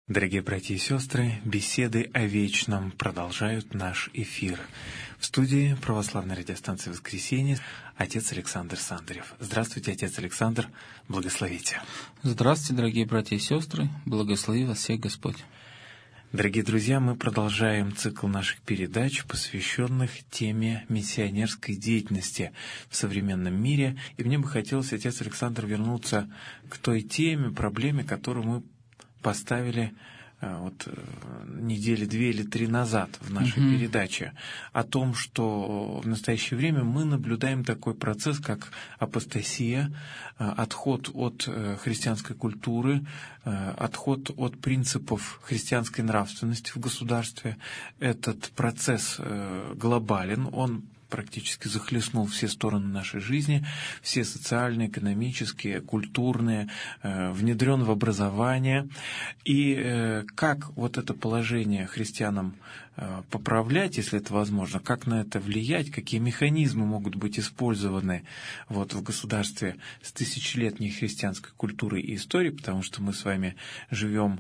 Дорогие братья и сестры, беседы о вечном продолжают наш эфир. В студии православной радиостанции «Воскресенье» отец Александр Сандарев. Здравствуйте, отец Александр, благословите. Здравствуйте, дорогие братья и сестры, благослови вас всех Господь. Дорогие друзья, мы продолжаем цикл наших передач, посвященных теме миссионерской деятельности в современном мире. И мне бы хотелось, отец Александр, вернуться к той теме, проблеме, которую мы поставили недели 2 или 3 назад в нашей передаче, о том, что в настоящее время мы наблюдаем такой процесс, как апостасия, отход от христианской культуры, отход от принципов христианской нравственности в государстве. Этот процесс глобален, он практически захлестнул все стороны нашей жизни, все социальные, экономические, культурные, внедрен в образование. И как вот это положение христианам поправлять, если это возможно, как на это влиять, какие механизмы могут быть использованы в государстве с тысячелетней христианской культурой и историей, потому что мы с вами живем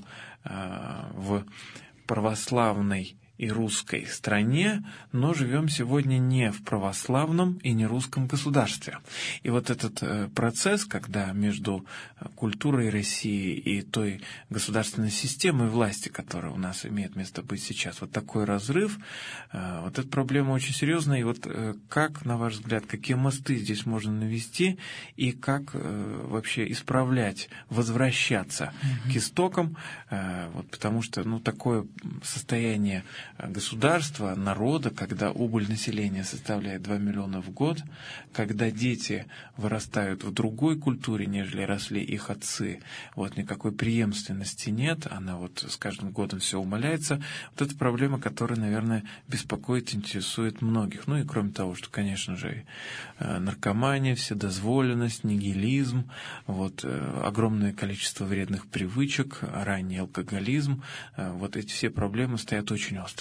в православной и русской стране, но живем сегодня не в православном и не русском государстве. И вот этот процесс, когда между культурой России и той государственной системой власти, которая у нас имеет место быть сейчас, вот такой разрыв, вот эта проблема очень серьезная. И вот как, на ваш взгляд, какие мосты здесь можно навести и как вообще исправлять, возвращаться к истокам, потому что такое состояние государства, народа, когда убыль населения составляет 2 миллиона в год, когда дети вырастают в другой культуре, нежели росли их отцы, никакой преемственности нет, она с каждым годом все умаляется. Вот это проблема, которая, наверное, беспокоит, интересует многих. Ну и кроме того, что, конечно же, наркомания, вседозволенность, нигилизм, огромное количество вредных привычек, ранний алкоголизм, эти все проблемы стоят очень остро.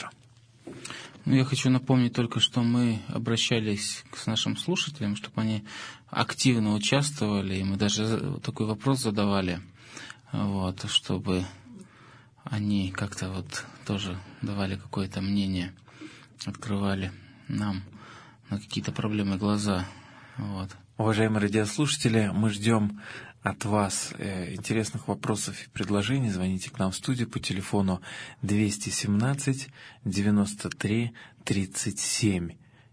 Я хочу напомнить только, что мы обращались к нашим слушателям, чтобы они активно участвовали, и мы даже такой вопрос задавали, чтобы они как-то тоже давали какое-то мнение, открывали нам на какие-то проблемы глаза. Уважаемые радиослушатели, мы ждем от вас интересных вопросов и предложений. Звоните к нам в студию по телефону 217 93 37.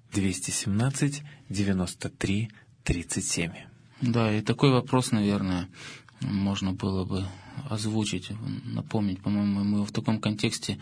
217 93 37. Да, и такой вопрос, наверное, можно было бы озвучить, напомнить. По-моему, мы в таком контексте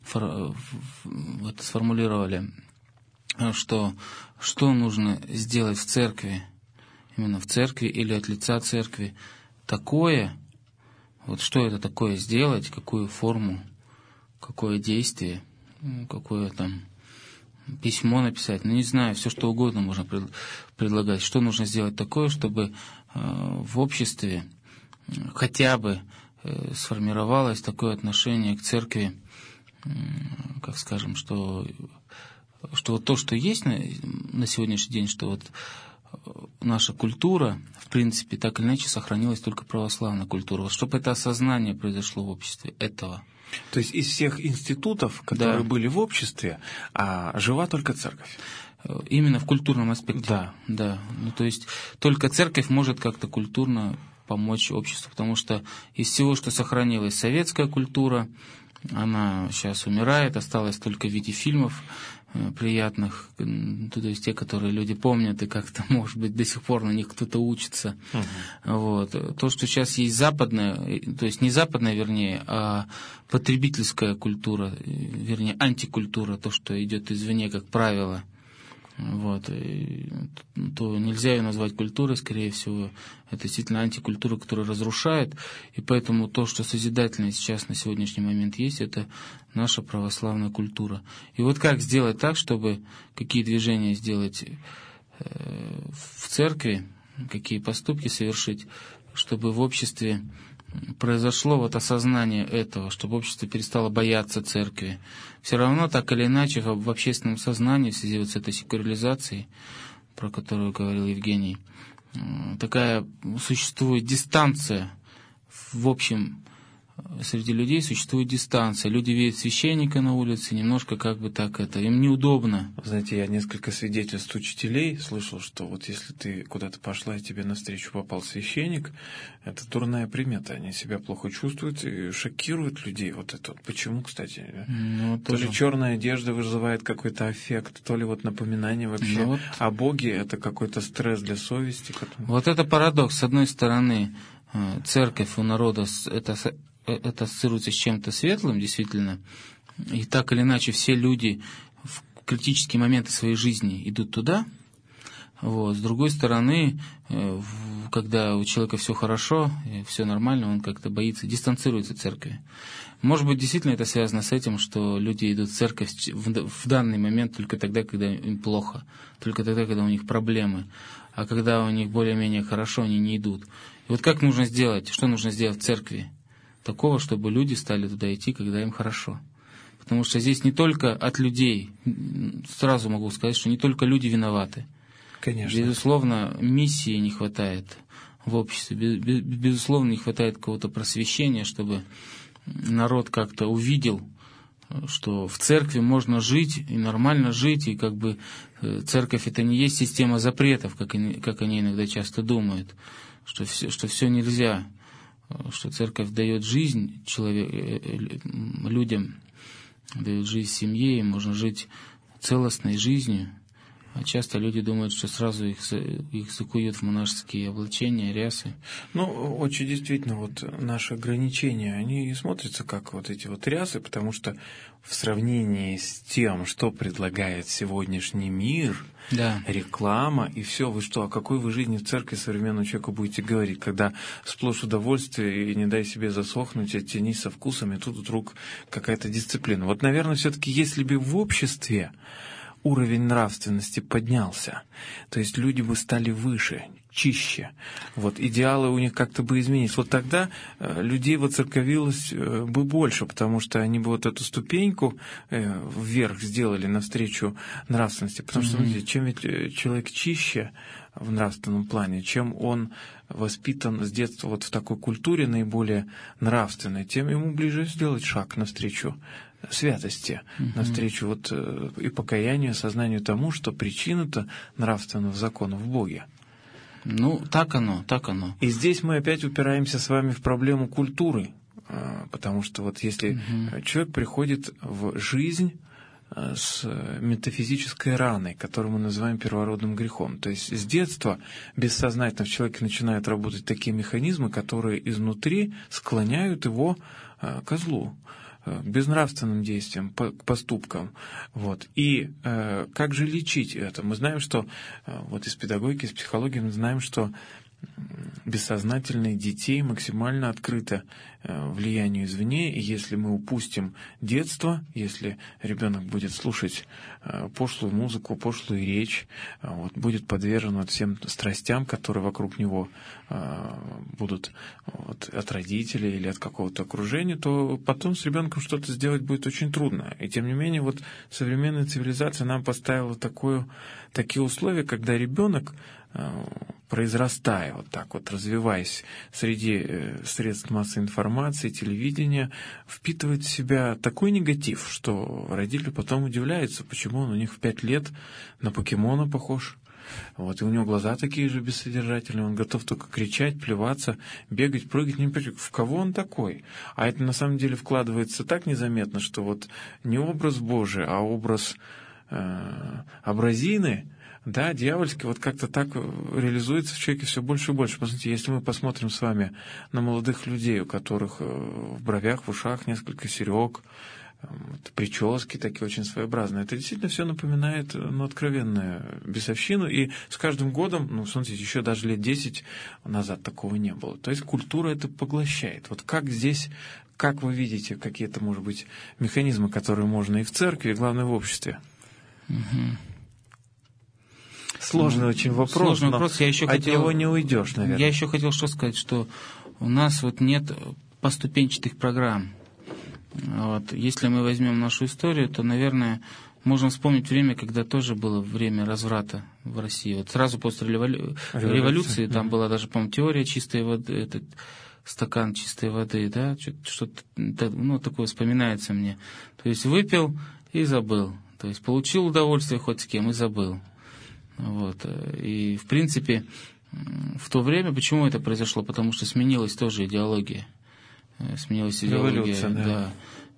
сформулировали, что нужно сделать в церкви, именно в церкви или от лица церкви, такое, что это такое сделать, какую форму, какое действие, какое письмо написать, не знаю, все что угодно можно предлагать, что нужно сделать такое, чтобы в обществе хотя бы сформировалось такое отношение к церкви, как скажем, что то, что есть на сегодняшний день, что наша культура, в принципе, так или иначе сохранилась только православная культура. Чтобы это осознание произошло в обществе этого. То есть из всех институтов, которые были в обществе, жива только церковь? Именно в культурном аспекте. Да. То есть только церковь может как-то культурно помочь обществу, потому что из всего, что сохранилась советская культура, она сейчас умирает, осталась только в виде фильмов приятных, то есть те, которые люди помнят, и как-то, может быть, до сих пор на них кто-то учится. То, что сейчас есть западная, то есть не западная, вернее, а потребительская культура, вернее, антикультура, то, что идет извне, как правило, то нельзя ее назвать культурой, скорее всего, это действительно антикультура, которая разрушает, и поэтому то, что созидательное сейчас на сегодняшний момент есть, это наша православная культура. И как сделать так, чтобы какие движения сделать в церкви, какие поступки совершить, чтобы в обществе произошло осознание этого, чтобы общество перестало бояться церкви. Все равно, так или иначе, в общественном сознании, в связи с этой секуляризацией, про которую говорил Евгений, такая существует дистанция в общем среди людей существует дистанция. Люди видят священника на улице, немножко им неудобно. Знаете, я несколько свидетельств учителей слышал, что вот если ты куда-то пошла и тебе навстречу попал священник, это дурная примета. Они себя плохо чувствуют и шокируют людей. Вот это вот. Почему, кстати? То ли черная одежда вызывает какой-то аффект, то ли вот напоминание вообще о Боге, это какой-то стресс для совести. Вот это парадокс. С одной стороны, церковь у народа это ассоциируется с чем-то светлым, действительно, и так или иначе все люди в критические моменты своей жизни идут туда. С другой стороны, когда у человека все хорошо, все нормально, он как-то боится, дистанцируется от церкви. Может быть, действительно это связано с этим, что люди идут в церковь в данный момент только тогда, когда им плохо, только тогда, когда у них проблемы, а когда у них более-менее хорошо, они не идут. И вот как нужно сделать, что нужно сделать в церкви? Такого, чтобы люди стали туда идти, когда им хорошо. Потому что здесь не только от людей, сразу могу сказать, что не только люди виноваты. Конечно. Безусловно, миссии не хватает в обществе, безусловно, не хватает какого-то просвещения, чтобы народ как-то увидел, что в церкви можно жить и нормально жить, и церковь это не есть система запретов, как они иногда часто думают, что все нельзя. Что церковь дает жизнь людям, дает жизнь семье, и можно жить целостной жизнью. А часто люди думают, что сразу их закуют в монашеские облачения, рясы. Очень действительно, наши ограничения, они смотрятся как эти рясы, потому что в сравнении с тем, что предлагает сегодняшний мир, реклама и все, вы что, о какой вы жизни в церкви современному человеку будете говорить, когда сплошь удовольствие и не дай себе засохнуть, оттянись со вкусом, и тут вдруг какая-то дисциплина. Наверное, все-таки если бы в обществе уровень нравственности поднялся, то есть люди бы стали выше, чище, идеалы у них как-то бы изменились. Тогда людей воцерковилось бы больше, потому что они бы эту ступеньку вверх сделали навстречу нравственности. Потому что, смотрите, чем ведь человек чище в нравственном плане, чем он воспитан с детства в такой культуре наиболее нравственной, тем ему ближе сделать шаг навстречу святости, навстречу и покаянию, осознанию тому, что причина-то нравственного закона в Боге. Так оно. И здесь мы опять упираемся с вами в проблему культуры, потому что если человек приходит в жизнь с метафизической раной, которую мы называем первородным грехом. То есть с детства бессознательно в человеке начинают работать такие механизмы, которые изнутри склоняют его ко злу, к безнравственным действиям, к поступкам. И как же лечить это? Мы знаем, что из педагогики, из психологии мы знаем, что бессознательное детей максимально открыто влиянию извне, и если мы упустим детство, если ребенок будет слушать пошлую музыку, пошлую речь, будет подвержен всем страстям, которые вокруг него будут от родителей или от какого-то окружения, то потом с ребенком что-то сделать будет очень трудно. И тем не менее, современная цивилизация нам поставила такие условия, когда ребенок, произрастая, развиваясь среди средств массовой информации, телевидения, впитывает в себя такой негатив, что родители потом удивляются, почему он у них в 5 лет на покемона похож. И у него глаза такие же бессодержательные, он готов только кричать, плеваться, бегать, прыгать, не понимаю, в кого он такой. А это на самом деле вкладывается так незаметно, что не образ Божий, а образ образины, дьявольский, как-то так реализуется в человеке все больше и больше. Посмотрите, если мы посмотрим с вами на молодых людей, у которых в бровях, в ушах несколько серег, прически такие очень своеобразные, это действительно все напоминает откровенную бесовщину, и с каждым годом, смотрите, еще даже лет 10 назад такого не было. То есть культура это поглощает. Как здесь, как вы видите какие-то, может быть, механизмы, которые можно и в церкви, и, главное, в обществе? Сложный очень вопрос, но от него не уйдешь, наверное. Я еще хотел что сказать, что у нас нет поступенчатых программ. Если мы возьмем нашу историю, то, наверное, можно вспомнить время, когда тоже было время разврата в России. Сразу после революции там была даже, по-моему, теория чистой воды, стакан чистой воды, да, что-то, ну, такое вспоминается мне. То есть выпил и забыл. То есть получил удовольствие хоть с кем и забыл. Вот. И, в принципе, в то время, почему это произошло? Потому что сменилась тоже идеология. Сменилась идеология, Революция, да.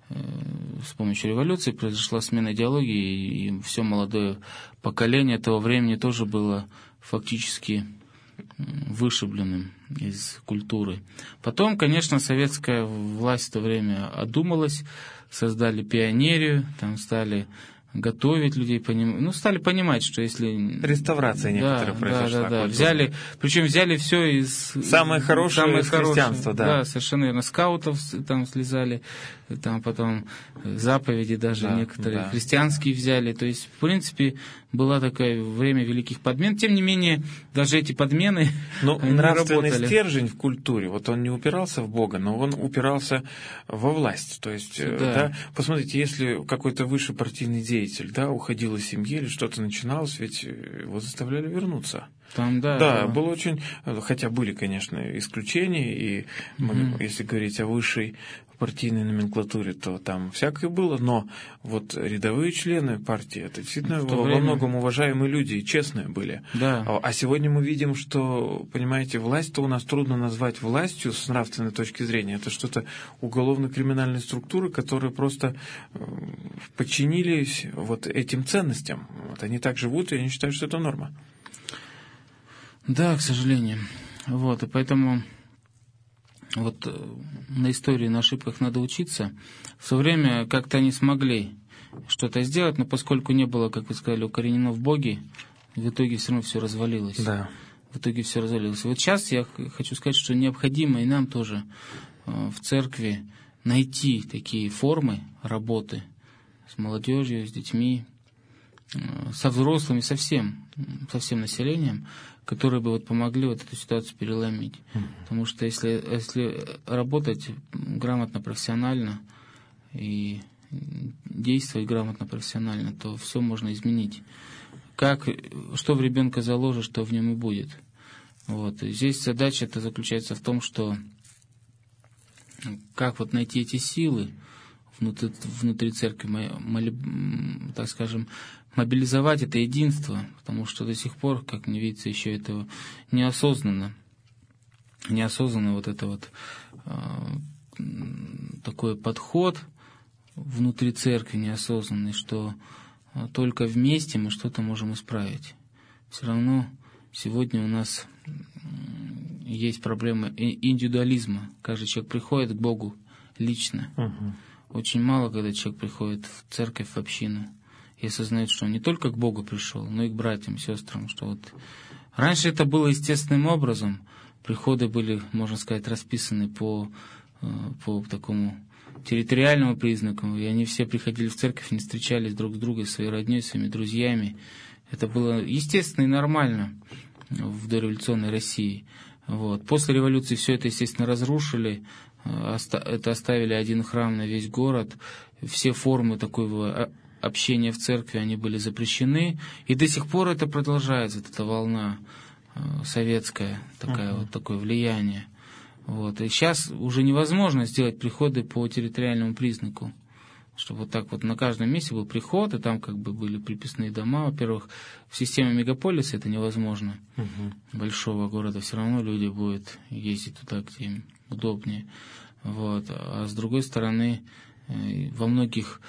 С помощью революции произошла смена идеологии, и все молодое поколение того времени тоже было фактически вышибленным из культуры. Потом, конечно, советская власть в то время одумалась, создали пионерию, там стали готовить людей, стали понимать, что если... Реставрация некоторая произошла. Да. Взяли все из... Самое хорошее из христианства, да. Да, совершенно верно. Скаутов там слезали, там потом заповеди даже некоторые христианские взяли. То есть, в принципе, было такое время великих подмен. Тем не менее, даже эти подмены, но они нравственный работали. стержень в культуре, вот он не упирался в Бога, но он упирался во власть. То есть, посмотрите, если какой-то высший партийный деятель, уходил из семьи или что-то начиналось, ведь его заставляли вернуться. Там, было очень... Хотя были, конечно, исключения, и если говорить о высшей партийной номенклатуре, то там всякое было, но вот рядовые члены партии, это действительно во многом уважаемые люди и честные были. Да. А сегодня мы видим, что, понимаете, власть-то у нас трудно назвать властью с нравственной точки зрения. Это что-то уголовно-криминальные структуры, которые просто подчинились вот этим ценностям. Вот они так живут, и они считают, что это норма. Да, к сожалению. Вот, и поэтому вот на истории, на ошибках надо учиться. В то время как-то они смогли что-то сделать, но поскольку не было, как вы сказали, укоренено в Боге, в итоге все равно все развалилось. Да. В итоге все развалилось. Вот сейчас я хочу сказать, что необходимо и нам тоже в церкви найти такие формы работы с молодежью, с детьми, со взрослыми, со всем населением, которые бы помогли эту ситуацию переломить. Потому что если работать грамотно, профессионально и действовать грамотно, профессионально, то все можно изменить. Что в ребенка заложишь, что в нем и будет. Вот. И здесь задача-то заключается в том, что как найти эти силы внутри церкви, так скажем, мобилизовать это единство, потому что до сих пор, как мне видится, еще этого неосознанно такой подход внутри церкви неосознанный, что только вместе мы что-то можем исправить. Все равно сегодня у нас есть проблема индивидуализма. Каждый человек приходит к Богу лично. Очень мало, когда человек приходит в церковь, в общину, и осознает, что он не только к Богу пришел, но и к братьям, сестрам. Что раньше это было естественным образом. Приходы были, можно сказать, расписаны по такому территориальному признаку, и они все приходили в церковь, не встречались друг с другом, своей родней, своими друзьями. Это было естественно и нормально в дореволюционной России. Вот. После революции все это, естественно, разрушили, это оставили один храм на весь город, все формы такого общения в церкви, они были запрещены, и до сих пор это продолжается, эта волна советская, такое влияние. Вот. И сейчас уже невозможно сделать приходы по территориальному признаку, чтобы на каждом месте был приход, и там были приписные дома. Во-первых, в системе мегаполиса это невозможно. Большого города все равно люди будут ездить туда, где им удобнее. Вот. А с другой стороны, во многих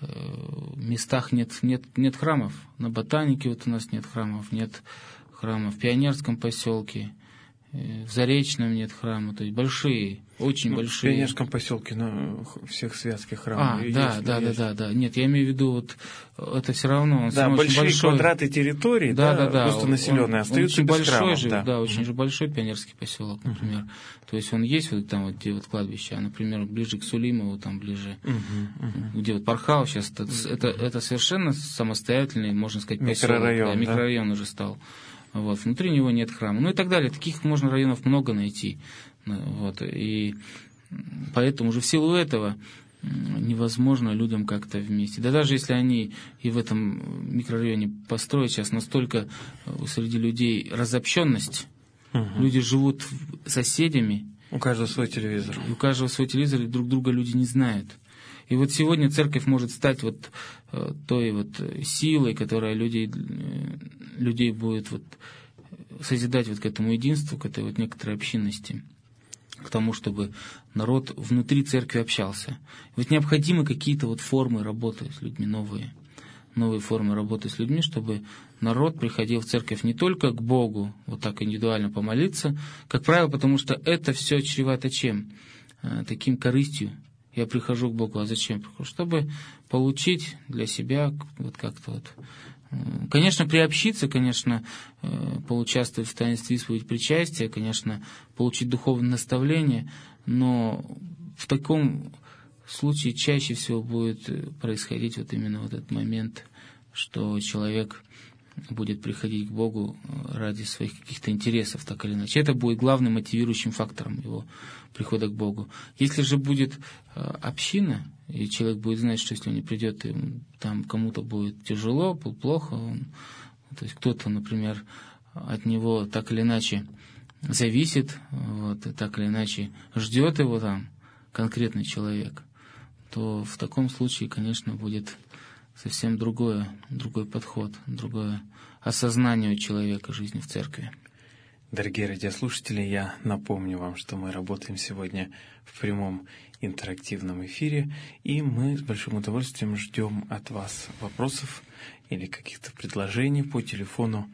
местах нет храмов. На Ботанике у нас нет храмов, нет храма в Пионерском поселке, в Заречном нет храма, то есть большие, очень большие. В Пионерском поселке, всех святских храмов. Да. Нет, я имею в виду, это все равно. Большие квадраты территории, густонаселенные, остаются без храмов. Очень же большой Пионерский поселок, например. То есть он есть там, где кладбище, а, например, ближе к Сулимову, там ближе, где Порхал сейчас, это совершенно самостоятельный, можно сказать, поселок. Микрорайон уже стал. Вот, внутри него нет храма. И так далее. Таких можно районов много найти. Вот, и поэтому уже в силу этого невозможно людям как-то вместе. Да даже если они и в этом микрорайоне построят, сейчас настолько среди людей разобщенность, люди живут соседями, У каждого свой телевизор. И у каждого свой телевизор, и друг друга люди не знают. И вот сегодня церковь может стать вот той вот силой, которая людей будет вот созидать вот к этому единству, к этой вот некоторой общинности, к тому, чтобы народ внутри церкви общался. И вот необходимы какие-то вот формы работы с людьми, новые формы работы с людьми, чтобы народ приходил в церковь не только к Богу, вот так индивидуально помолиться, как правило, потому что это все чревато чем? Таким корыстью. Я прихожу к Богу, а зачем прихожу? Чтобы получить для себя вот как-то вот. Конечно, приобщиться, конечно, поучаствовать в таинстве исповедь причастия, конечно, получить духовное наставление, но в таком случае чаще всего будет происходить вот именно вот этот момент, что человек будет приходить к Богу ради своих каких-то интересов, так или иначе. Это будет главным мотивирующим фактором его прихода к Богу. Если же будет община, и человек будет знать, что если он не придет, и там кому-то будет тяжело, плохо, то есть кто-то, например, от него так или иначе зависит, вот, и так или иначе ждет его там конкретный человек, то в таком случае, конечно, будет совсем другой подход, другое осознание у человека жизни в церкви. Дорогие радиослушатели, я напомню вам, что мы работаем сегодня в прямом интерактивном эфире, и мы с большим удовольствием ждем от вас вопросов или каких-то предложений по телефону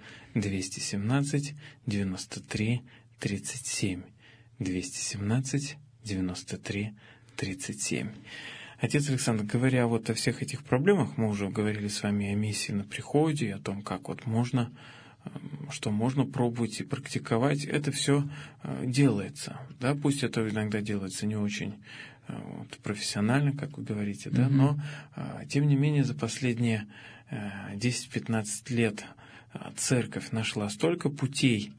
217 93 37. 217 93 37. Отец Александр, говоря вот о всех этих проблемах, мы уже говорили с вами о миссии на приходе, о том, как вот можно, что можно пробовать и практиковать, это все делается. Да? Пусть это иногда делается не очень профессионально, как вы говорите, да? Но тем не менее за последние 10-15 лет церковь нашла столько путей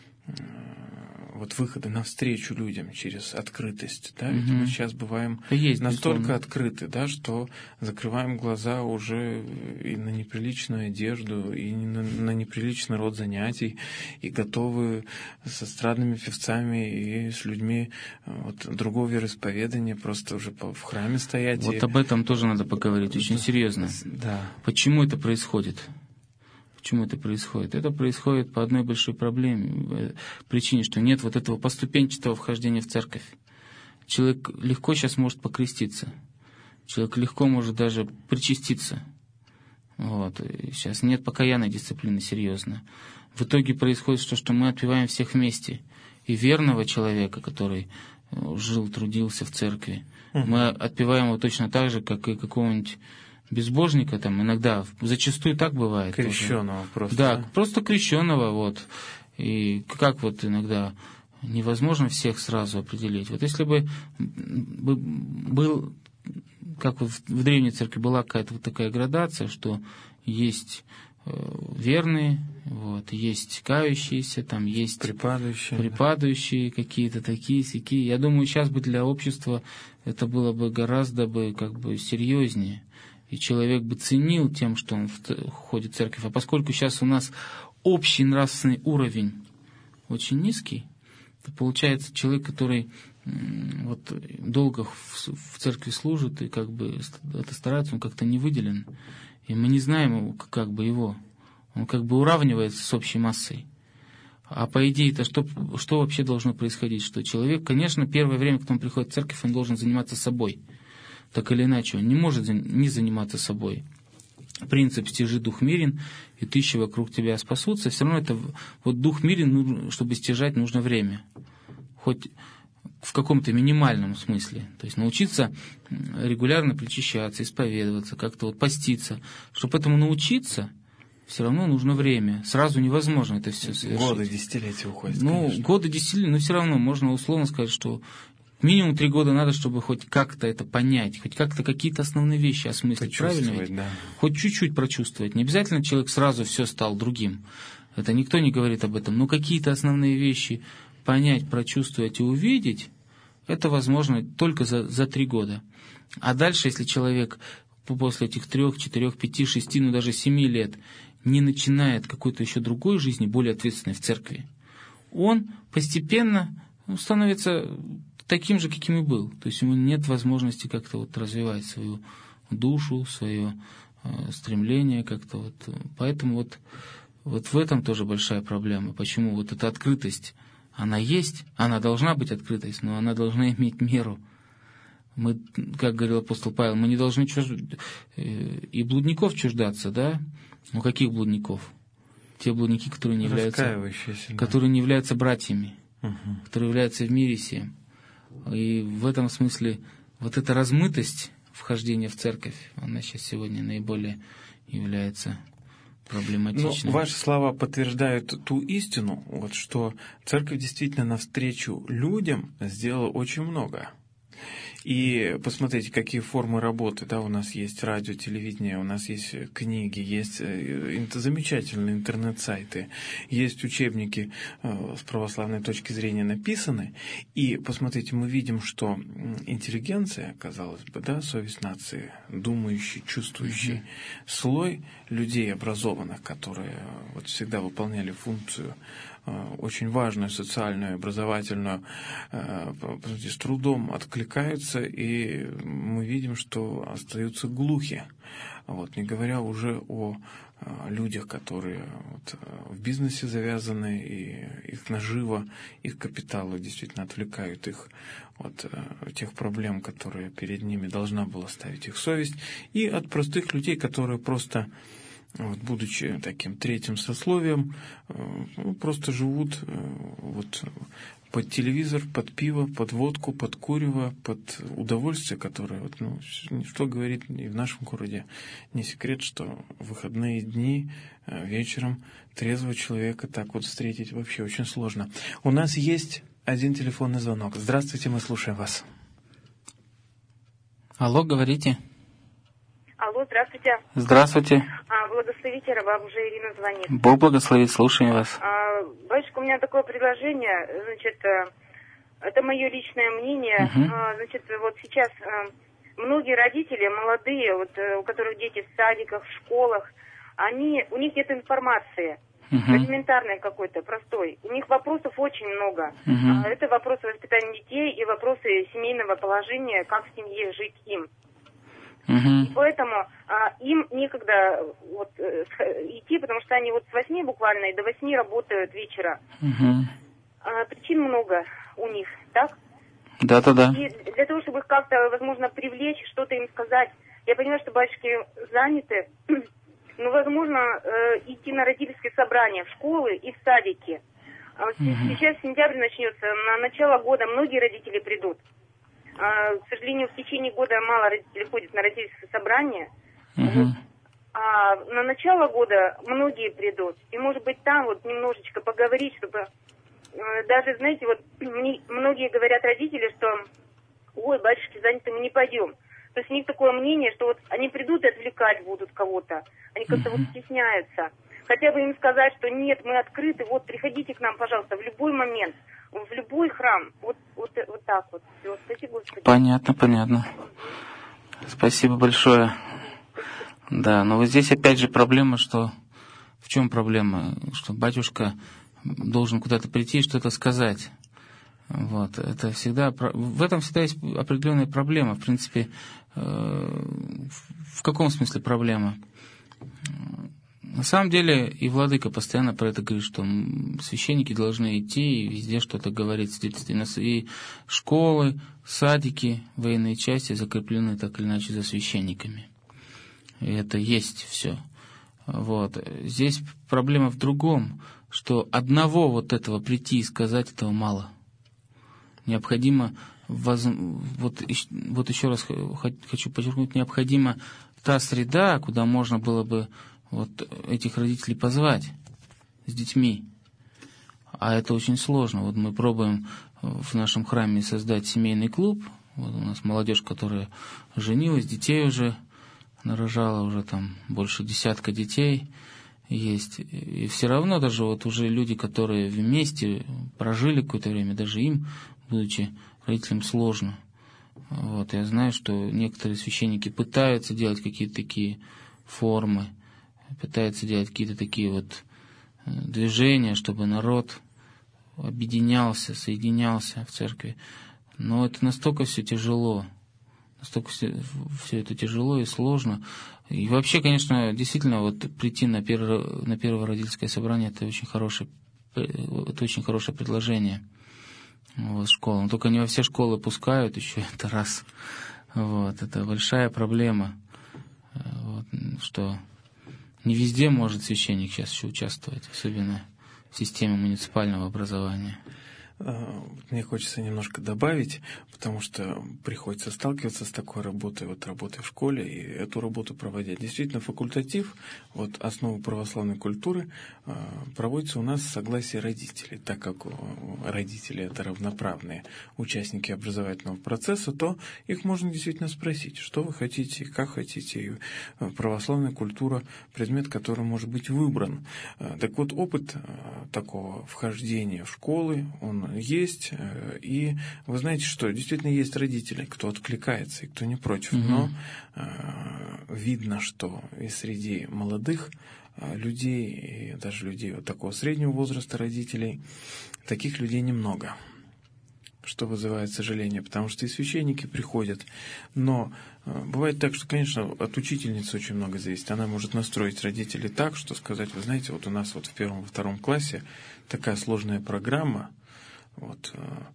вот выхода навстречу людям через открытость, да, ведь мы сейчас бываем настолько открыты, да, что закрываем глаза уже и на неприличную одежду, и на неприличный род занятий, и готовы с эстрадными певцами и с людьми вот, другого вероисповедания просто уже в храме стоять. Вот об этом тоже надо поговорить очень серьезно. Да. Почему это происходит? Почему это происходит? Это происходит по одной большой проблеме, причине, что нет вот этого поступенчатого вхождения в церковь. Человек легко сейчас может покреститься, человек легко может даже причаститься. Вот. Сейчас нет покаянной дисциплины серьезно. В итоге происходит что мы отпеваем всех вместе. И верного человека, который жил, трудился в церкви, мы отпеваем его точно так же, как и какого-нибудь безбожника, там иногда, зачастую так бывает. Крещеного тоже. Просто. Да, просто крещеного, вот. И как вот иногда невозможно всех сразу определить. Вот если бы был, как вот в Древней Церкви была какая-то вот такая градация, что есть верные, вот, есть кающиеся, там есть припадающие какие-то такие-сякие. Я думаю, сейчас бы для общества это было бы гораздо бы как бы серьезнее. И человек бы ценил тем, что он ходит в церковь. А поскольку сейчас у нас общий нравственный уровень очень низкий, то получается человек, который вот долго в церкви служит и как бы это старается, он как-то не выделен. И мы не знаем как бы его. Он как бы уравнивается с общей массой. А по идее-то что вообще должно происходить? Что человек, конечно, первое время, когда он приходит в церковь, он должен заниматься собой. Так или иначе, он не может не заниматься собой. Принцип «стяжи дух мирен, и тысячи вокруг тебя спасутся». Все равно это вот дух мирен, чтобы стяжать, нужно время. Хоть в каком-то минимальном смысле. То есть научиться регулярно причащаться, исповедоваться, как-то вот поститься. Чтобы этому научиться, все равно нужно время. Сразу невозможно это все совершить. Годы, десятилетия уходят, конечно. Годы, десятилетия, но все равно можно условно сказать, что минимум 3 года надо, чтобы хоть как-то это понять, хоть как-то какие-то основные вещи осмыслить, правильно ведь? Да. Хоть чуть-чуть прочувствовать. Не обязательно человек сразу все стал другим. Это никто не говорит об этом. Но какие-то основные вещи понять, прочувствовать и увидеть, это возможно только за 3 года. А дальше, если человек после этих 3, 4, 5, 6, ну даже 7 лет не начинает какой-то еще другой жизни, более ответственной в церкви, он постепенно становится таким же, каким и был. То есть ему нет возможности как-то вот развивать свою душу, свое стремление как-то вот. Поэтому вот в этом тоже большая проблема. Почему вот эта открытость, она есть, она должна быть открытость, но она должна иметь меру. Мы, как говорил апостол Павел, мы не должны и блудников чуждаться, да? Ну, каких блудников? Те блудники, которые не являются братьями, которые являются в мире сем. И в этом смысле вот эта размытость вхождения в церковь, она сейчас сегодня наиболее является проблематичной. Но ваши слова подтверждают ту истину, вот, что церковь действительно навстречу людям сделала очень много. И посмотрите, какие формы работы. Да, у нас есть радио, телевидение, у нас есть книги, есть замечательные интернет-сайты, есть учебники с православной точки зрения написаны. И посмотрите, мы видим, что интеллигенция, казалось бы, да, совесть нации, думающий, чувствующий слой людей образованных, которые вот всегда выполняли функцию очень важную, социальную, образовательную, с трудом откликаются, и мы видим, что остаются глухи. Вот, не говоря уже о людях, которые вот в бизнесе завязаны, и их нажива, их капиталы действительно отвлекают их от тех проблем, которые перед ними должна была ставить их совесть, и от простых людей, которые просто, вот, будучи таким третьим сословием, просто живут вот под телевизор, под пиво, под водку, под курево, под удовольствие, которое, вот, ну, что говорит и в нашем городе, не секрет, что в выходные дни вечером трезвого человека так вот встретить вообще очень сложно. У нас есть один телефонный звонок. Здравствуйте, мы слушаем вас. Алло, говорите. Алло, здравствуйте. Здравствуйте. Благословите, бабушка Ирина звонит. Бог благословит, слушаем вас. Батюшка, у меня такое предложение, значит, это мое личное мнение. Значит, вот сейчас многие родители, молодые, вот, у которых дети в садиках, в школах, у них нет информации, элементарной какой-то, простой. У них вопросов очень много. Это вопросы воспитания детей и вопросы семейного положения, как в семье жить им. И поэтому им некогда вот идти, потому что они вот с 8 буквально и до 8 работают вечера. Причин много у них, так? Да. И для того, чтобы их как-то, возможно, привлечь, что-то им сказать, я понимаю, что батюшки заняты, но, возможно, идти на родительские собрания в школы и в садики. Сейчас сентябрь начнется, на начало года многие родители придут. К сожалению, в течение года мало родителей ходят на родительские собрания. А на начало года многие придут. И, может быть, там вот немножечко поговорить, чтобы даже, знаете, вот многие говорят родители, что ой, батюшки заняты, мы не пойдем. То есть у них такое мнение, что вот они придут и отвлекать будут кого-то. Они как-то вот стесняются. Хотя бы им сказать, что нет, мы открыты, вот приходите к нам, пожалуйста, в любой момент, в любой храм. Вот так вот. Все, спасибо, Господи. Понятно. Спасибо большое. Да, но вот здесь опять же проблема, что... В чем проблема? Что батюшка должен куда-то прийти и что-то сказать. Вот, это всегда... В этом всегда есть определенная проблема. В принципе, в каком смысле проблема? На самом деле и владыка постоянно про это говорит, что священники должны идти и везде что-то говорить. И школы, садики, военные части закреплены так или иначе за священниками. И это есть все. Вот. Здесь проблема в другом, что одного вот этого прийти и сказать этого мало. Необходимо, вот еще раз хочу подчеркнуть, необходима та среда, куда можно было бы вот этих родителей позвать с детьми. А это очень сложно. Вот мы пробуем в нашем храме создать семейный клуб. Вот у нас молодежь, которая женилась, детей уже нарожала, уже там больше 10 детей есть. И все равно даже вот уже люди, которые вместе прожили какое-то время, даже им, будучи родителям, сложно. Вот, я знаю, что некоторые священники пытаются делать какие-то такие формы, пытаются делать какие-то такие вот движения, чтобы народ объединялся, соединялся в церкви. Но это настолько все тяжело, настолько все это тяжело и сложно. И вообще, конечно, действительно, вот прийти на первое родительское собрание — это очень хорошее предложение. Вот, школа. Но только не во все школы пускают еще, это раз. Вот, это большая проблема, вот, что не везде может священник сейчас еще участвовать, особенно в системе муниципального образования. Мне хочется немножко добавить, потому что приходится сталкиваться с такой работой, вот работой в школе, и эту работу проводить. Действительно, факультатив, вот основу православной культуры, проводится у нас в согласии родителей. Так как родители — это равноправные участники образовательного процесса, то их можно действительно спросить, что вы хотите, как хотите. И православная культура — предмет, который может быть выбран. Так вот, опыт такого вхождения в школы, он есть, и вы знаете, что действительно есть родители, кто откликается и кто не против, но видно, что и среди молодых людей, и даже людей вот такого среднего возраста родителей, таких людей немного, что вызывает сожаление, потому что и священники приходят, но бывает так, что, конечно, от учительницы очень много зависит. Она может настроить родителей так, что сказать: вы знаете, вот у нас вот в 1 и 2 классе такая сложная программа, вот,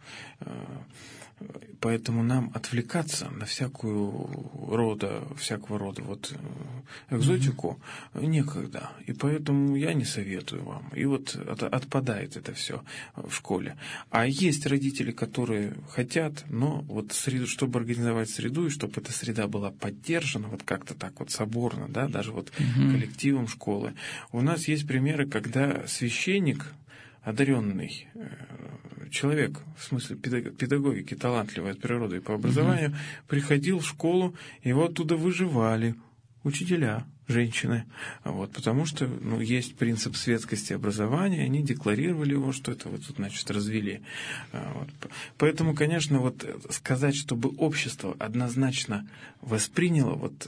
поэтому нам отвлекаться на всякого рода вот экзотику некогда, и поэтому я не советую вам. И вот отпадает это все в школе. А есть родители, которые хотят, но вот среду, чтобы организовать среду, и чтобы эта среда была поддержана вот как-то так вот соборно, да, даже вот коллективом школы. У нас есть примеры, когда священник, одаренный человек, в смысле педагогики, талантливый от природы и по образованию, приходил в школу, его оттуда выживали учителя, женщины, вот, потому что есть принцип светскости образования, они декларировали его, что это вот, значит, развели. Вот. Поэтому, конечно, вот сказать, чтобы общество однозначно восприняло вот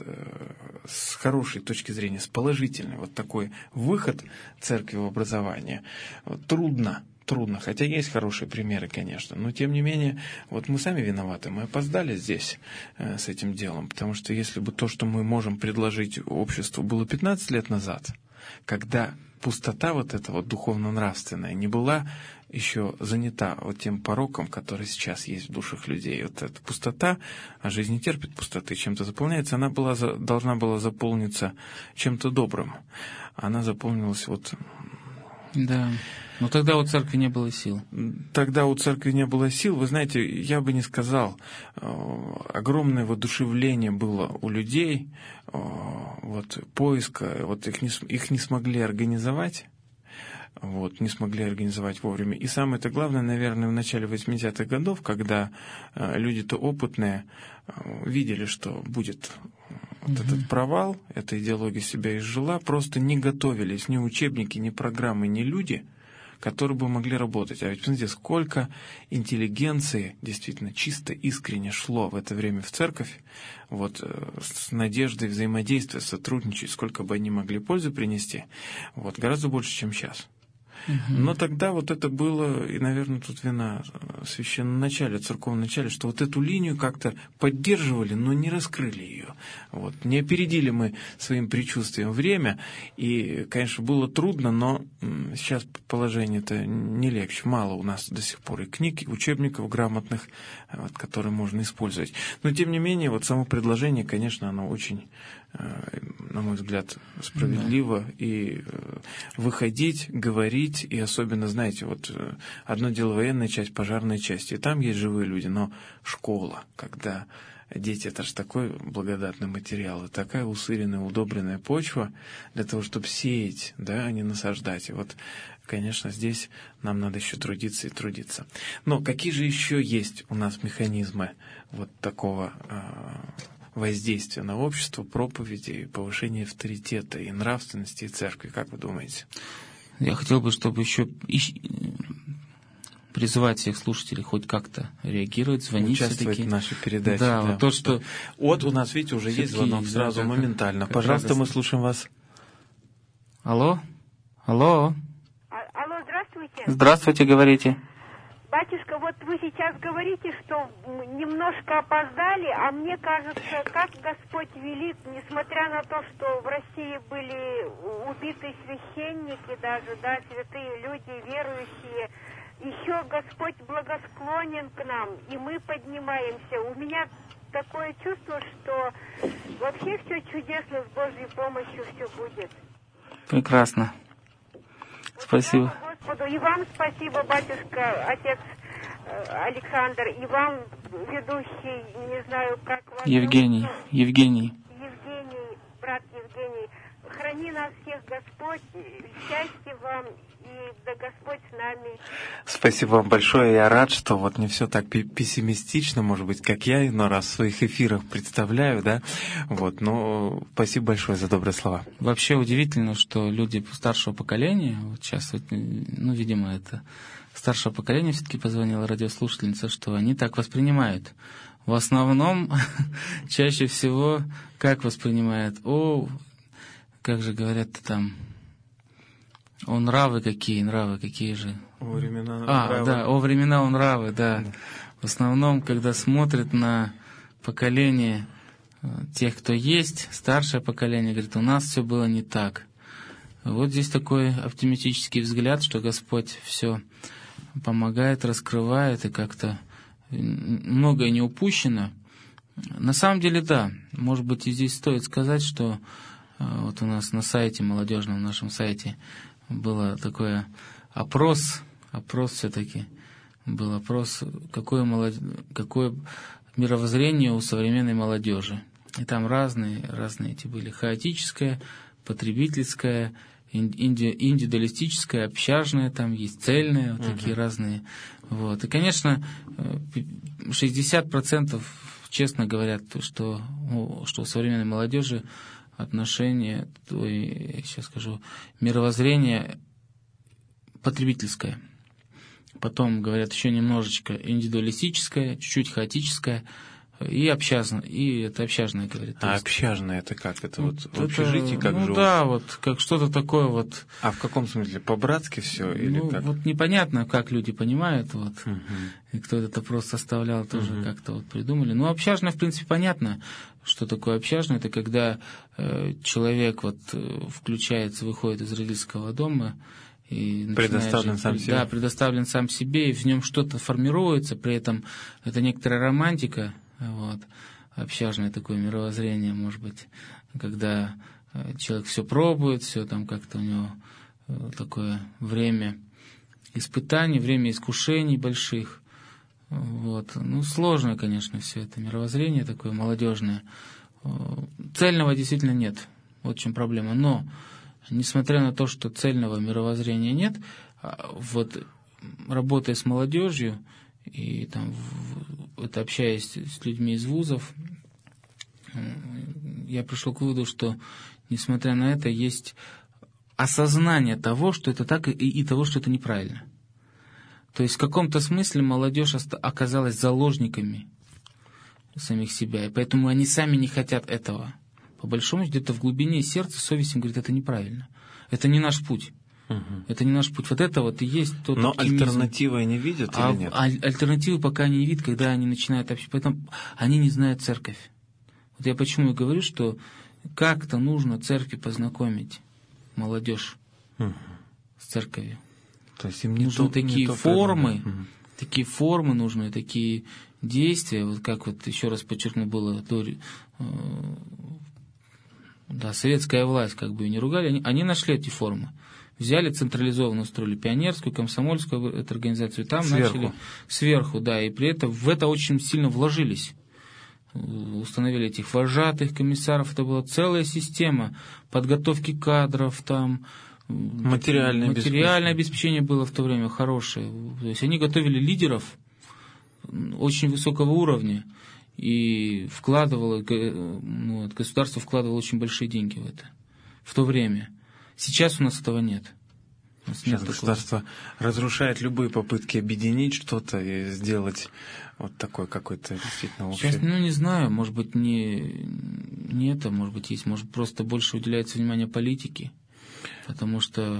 с хорошей точки зрения, с положительной, вот такой выход церкви в образование, трудно, хотя есть хорошие примеры, конечно, но тем не менее, вот мы сами виноваты, мы опоздали здесь с этим делом, потому что если бы то, что мы можем предложить обществу, было 15 лет назад, когда пустота вот эта вот духовно-нравственная не была еще занята вот тем пороком, который сейчас есть в душах людей. Вот эта пустота, а жизнь не терпит пустоты, чем-то заполняется, она должна была заполниться чем-то добрым. Она заполнилась вот... Да. Но тогда у церкви не было сил. Тогда у церкви не было сил. Вы знаете, я бы не сказал, огромное воодушевление было у людей, вот, поиска, вот их не смогли организовать. Вот, не смогли организовать вовремя. И самое-то главное, наверное, в начале 80-х годов, когда люди-то опытные видели, что будет вот этот провал, эта идеология себя изжила, просто не готовились ни учебники, ни программы, ни люди, которые бы могли работать. А ведь, смотрите, сколько интеллигенции действительно чисто, искренне шло в это время в церковь, вот, с надеждой взаимодействия, сотрудничать, сколько бы они могли пользы принести, вот, гораздо больше, чем сейчас. Но тогда вот это было, и, наверное, тут вина священноначалия, церковноначалия, что вот эту линию как-то поддерживали, но не раскрыли ее. Вот. Не опередили мы своим предчувствием время, и, конечно, было трудно, но сейчас положение-то не легче. Мало у нас до сих пор и книг, и учебников грамотных, вот, которые можно использовать. Но, тем не менее, вот само предложение, конечно, оно очень, на мой взгляд, справедливо, и выходить, говорить, и особенно, знаете, вот одно дело военная часть, пожарная часть, и там есть живые люди, но школа, когда дети — это же такой благодатный материал, и такая усыленная, удобренная почва для того, чтобы сеять, да, а не насаждать. И вот, конечно, здесь нам надо еще трудиться и трудиться. Но какие же еще есть у нас механизмы вот такого воздействия на общество, проповеди, повышения авторитета и нравственности и церкви, как вы думаете? Я хотел бы, чтобы еще призывать всех слушателей хоть как-то реагировать, звонить, участвовать в нашей передаче. Да, вот то, что... Вот у нас, видите, уже есть звонок сразу, моментально. Пожалуйста, мы слушаем вас. Алло? Алло? Алло, здравствуйте. Здравствуйте. Здравствуйте, говорите. Батюшка, вот вы сейчас говорите, что немножко опоздали, а мне кажется, как Господь велит, несмотря на то, что в России были убиты священники даже, да, святые люди, верующие, еще Господь благосклонен к нам, и мы поднимаемся. У меня такое чувство, что вообще все чудесно, с Божьей помощью все будет. Прекрасно. Спасибо. Слава Господу. И вам спасибо, батюшка, отец Александр, и вам, ведущий, не знаю, как вас... Евгений, Евгений, брат Евгений. Храни нас всех Господь, счастья вам, и да Господь с нами. Спасибо вам большое. Я рад, что вот не все так пессимистично, может быть, как я иной раз в своих эфирах представляю, да. Вот, но спасибо большое за добрые слова. Вообще удивительно, что люди старшего поколения, вот сейчас, ну, видимо, это старшее поколение все-таки позвонила радиослушательница, что они так воспринимают. В основном, чаще всего, как воспринимают? Как же говорят-то там? Нравы какие же? О времена нравы. Да, о времена нравы, да. В основном, когда смотрят на поколение тех, кто есть, старшее поколение, говорит, у нас все было не так. Вот здесь такой оптимистический взгляд, что Господь все помогает, раскрывает, и как-то многое не упущено. На самом деле, да, может быть, и здесь стоит сказать, что вот у нас на сайте молодежном, нашем сайте, был такой опрос все-таки, был опрос, какое мировоззрение у современной молодежи. И там разные эти были: хаотическое, потребительское, индивидуалистическое, общажное, там есть цельное, вот такие разные. Вот. И, конечно, 60% честно говорят, что у современной молодежи отношение, сейчас скажу, мировоззрение потребительское. Потом, говорят, еще немножечко индивидуалистическое, чуть-чуть хаотическое и общажное. И это общажное, говорит. А общажное это как? Это вот в общежитии как живут? Да, вот как что-то такое вот. А в каком смысле? По-братски все или как? Вот непонятно, как люди понимают, вот. И кто это просто оставлял, тоже как-то вот придумали. Ну, общажное, в принципе, понятно, что такое общажное. Это когда человек вот включается, выходит из родительского дома и предоставлен сам себе. Да, предоставлен сам себе, и в нем что-то формируется, при этом это некоторая романтика, вот, общажное такое мировоззрение, может быть, когда человек все пробует, все там как-то у него такое время испытаний, время искушений больших. Вот. Ну, сложное, конечно, все это мировоззрение такое молодежное. Цельного действительно нет. Вот в чем проблема. Но, несмотря на то, что цельного мировоззрения нет, вот работая с молодежью и там вот, общаясь с людьми из вузов, я пришел к выводу, что, несмотря на это, есть осознание того, что это так, и того, что это неправильно. То есть в каком-то смысле молодежь оказалась заложниками самих себя, и поэтому они сами не хотят этого. По большому счету, где-то в глубине сердца совесть им говорит, это неправильно. Это не наш путь. Это не наш путь. Вот это вот и есть тот Но оптимизм. альтернативы они видят или нет? Альтернативы пока они не видят, когда они начинают общаться. Поэтому они не знают церковь. Вот я почему и говорю, что как-то нужно церкви познакомить молодежь с церковью. То есть им не нужны такие формы, Такие формы нужны, такие действия, вот как вот еще раз подчеркну, было советская власть, как бы ее не ругали, они нашли эти формы. Взяли централизованно, устроили пионерскую, комсомольскую эту организацию, там начали сверху, да, и при этом в это очень сильно вложились. Установили этих вожатых, комиссаров, это была целая система подготовки кадров, там материальное обеспечение было в то время хорошее. То есть они готовили лидеров очень высокого уровня, и государство вкладывало очень большие деньги в это в то время. Сейчас у нас этого нет. Сейчас государство разрушает любые попытки объединить что-то и сделать вот такой какой-то действительно общий. Сейчас, не знаю, может быть, не это, может быть, есть, может, просто больше уделяется внимание политике, потому что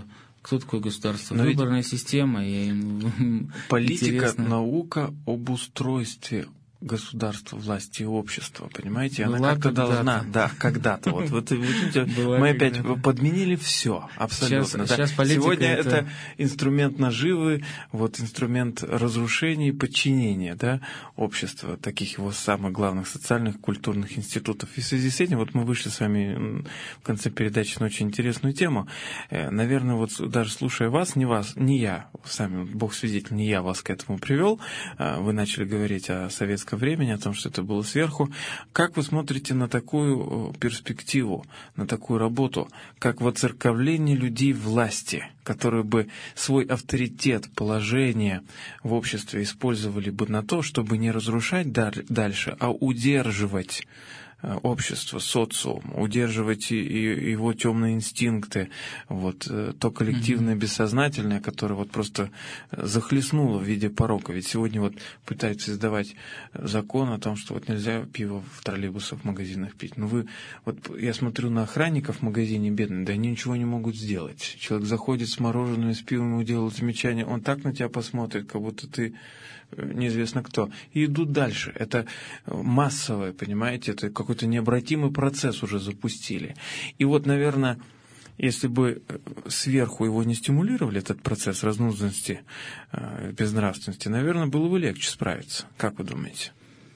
Кто такое государство? Но выборная система. Политика, интересно. наука об устройстве государства, власти и общества, понимаете? Она Была как-то когда-то. должна, да, когда-то. Вот видите, мы опять подменили все, абсолютно. Сейчас политика Сегодня это инструмент наживы, вот инструмент разрушения и подчинения, да, общества, таких его самых главных социальных, культурных институтов. И в связи с этим вот мы вышли с вами в конце передачи на очень интересную тему. Наверное, вот даже слушая вас, не я, сами, Бог свидетель, не я вас к этому привел. Вы начали говорить о советском времени, о том, что это было сверху. Как вы смотрите на такую перспективу, на такую работу, как воцерковление людей власти, которые бы свой авторитет, положение в обществе использовали бы на то, чтобы не разрушать дальше, а удерживать общество, социум, удерживать его темные инстинкты, вот, то коллективное бессознательное, которое вот просто захлестнуло в виде порока. Ведь сегодня вот пытаются издавать закон о том, что вот нельзя пиво в троллейбусах, в магазинах пить. Но я смотрю на охранников в магазине бедные, да они ничего не могут сделать. Человек заходит с мороженым, с пивом, ему делают замечание, он так на тебя посмотрит, как будто ты неизвестно кто, и идут дальше. Это массовое, понимаете, это какой-то необратимый процесс уже запустили. И вот, наверное, если бы сверху его не стимулировали, этот процесс разнузданности, безнравственности, наверное, было бы легче справиться. Как вы думаете?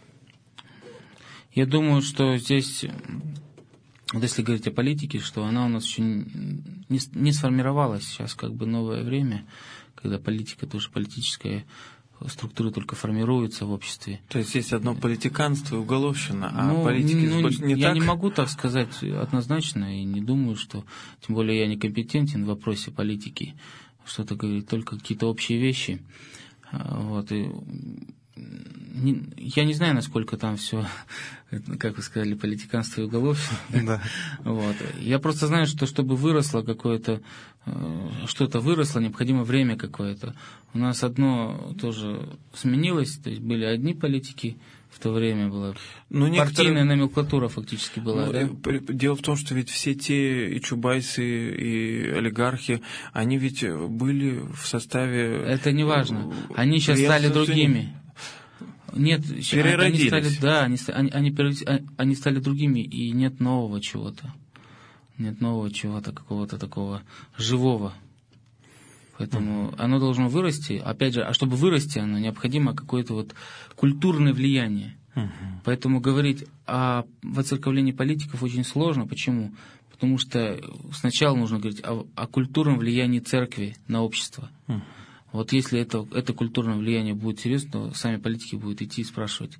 Я думаю, что здесь, вот если говорить о политике, что она у нас еще не сформировалась. Сейчас как бы новое время, когда политика, тоже политическая структуры только формируются в обществе. То есть одно политиканство и уголовщина, а политики больше не так? Я не могу так сказать однозначно, и не думаю, что... Тем более я не компетентен в вопросе политики, что-то говорить, только какие-то общие вещи. Вот, и я не знаю, насколько там все, как вы сказали, политиканство и уголовщина. Да. Вот. Я просто знаю, что чтобы выросло какое-то, что-то выросло, необходимо время какое-то. У нас одно тоже сменилось, то есть были одни политики, в то время была партийная номенклатура фактически была. Дело в том, что ведь все те и чубайсы, и олигархи, они ведь были в составе... Это не важно. Они сейчас стали другими. Нет, переродились. Они стали другими, и нет нового чего-то. Нет нового чего-то, какого-то такого живого. Поэтому оно должно вырасти. Опять же, а чтобы вырасти, оно необходимо какое-то вот культурное влияние. Поэтому говорить о воцерковлении политиков очень сложно. Почему? Потому что сначала нужно говорить о культурном влиянии церкви на общество. Вот если это культурное влияние будет серьезно, то сами политики будут идти и спрашивать,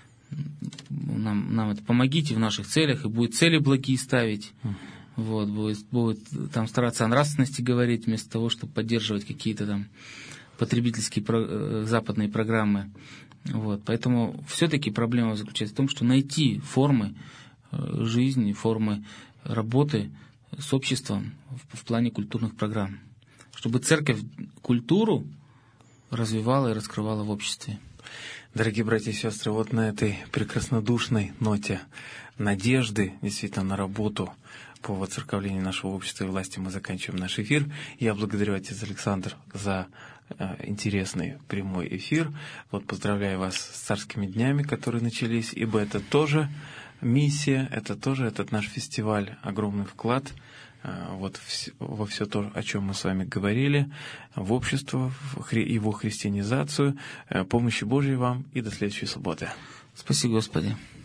нам это помогите в наших целях, и будут цели благие ставить. Вот, будут там стараться о нравственности говорить, вместо того, чтобы поддерживать какие-то там потребительские западные программы. Вот, поэтому все-таки проблема заключается в том, что найти формы жизни, формы работы с обществом в плане культурных программ, чтобы церковь культуру развивала и раскрывала в обществе. Дорогие братья и сестры, вот на этой прекраснодушной ноте надежды, действительно, на работу по воцерковлению нашего общества и власти мы заканчиваем наш эфир. Я благодарю, отец Александр, за интересный прямой эфир. Вот поздравляю вас с царскими днями, которые начались, ибо это тоже миссия, это тоже этот наш фестиваль, огромный вклад вот во все то, о чем мы с вами говорили, в общество, в его христианизацию. Помощи Божьей вам и до следующей субботы. Спаси Господи.